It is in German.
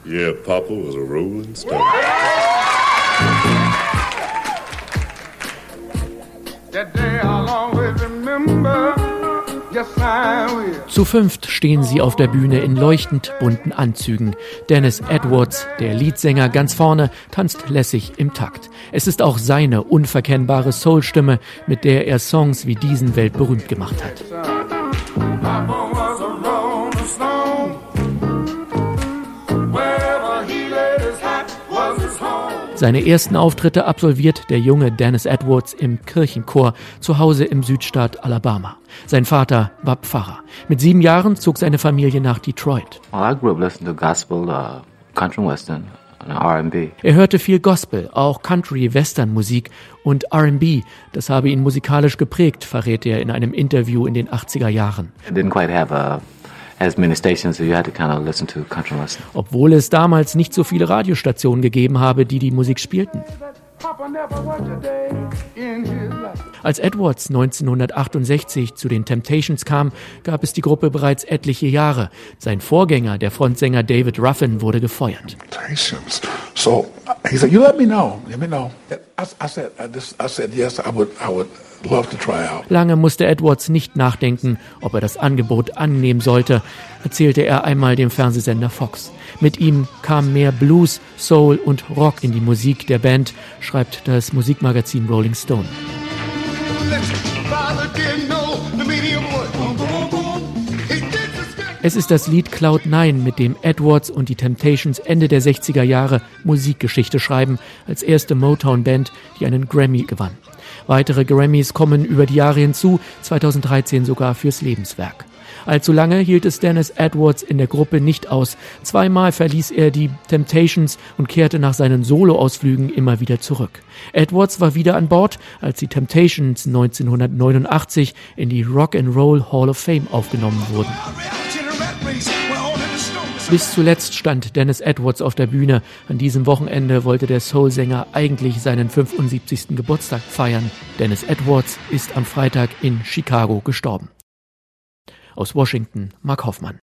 Yeah, Papa was a rolling stone. That day I'll always remember. Yes, I will. Zu fünft stehen sie auf der Bühne in leuchtend bunten Anzügen. Dennis Edwards, der Leadsänger, ganz vorne, tanzt lässig im Takt. Es ist auch seine unverkennbare Soulstimme, mit der er Songs wie diesen weltberühmt gemacht hat. Papa was a rolling stone. Wherever he laid his hat was his home. Seine ersten Auftritte absolviert der junge Dennis Edwards im Kirchenchor zu Hause im Südstaat Alabama. Sein Vater war Pfarrer. Mit 7 Jahren zog seine Familie nach Detroit. Well, I grew up listening to gospel, country and western, and R&B. Er hörte viel Gospel, auch Country-Western-Musik und R&B. Das habe ihn musikalisch geprägt, verrät er in einem Interview in den 80er Jahren. It didn't quite have as many stations, so you had to kind of listen to country and western. Obwohl es damals nicht so viele Radiostationen gegeben habe, die die Musik spielten. Papa never worked a day in his life. Als Edwards 1968 zu den Temptations kam, gab es die Gruppe bereits etliche Jahre. Sein Vorgänger, der Frontsänger David Ruffin, wurde gefeuert. So he said, "You let me know. I said, yes, I would love to try out." Lange musste Edwards nicht nachdenken, ob er das Angebot annehmen sollte, erzählte er einmal dem Fernsehsender Fox. Mit ihm kam mehr Blues, Soul und Rock in die Musik der Band, schreibt das Musikmagazin Rolling Stone. Es ist das Lied Cloud 9, mit dem Edwards und die Temptations Ende der 60er Jahre Musikgeschichte schreiben, als erste Motown-Band, die einen Grammy gewann. Weitere Grammys kommen über die Jahre hinzu, 2013 sogar fürs Lebenswerk. Allzu lange hielt es Dennis Edwards in der Gruppe nicht aus. 2-mal verließ er die Temptations und kehrte nach seinen Soloausflügen immer wieder zurück. Edwards war wieder an Bord, als die Temptations 1989 in die Rock and Roll Hall of Fame aufgenommen wurden. Bis zuletzt stand Dennis Edwards auf der Bühne. An diesem Wochenende wollte der Soul-Sänger eigentlich seinen 75. Geburtstag feiern. Dennis Edwards ist am Freitag in Chicago gestorben. Aus Washington, Mark Hoffmann.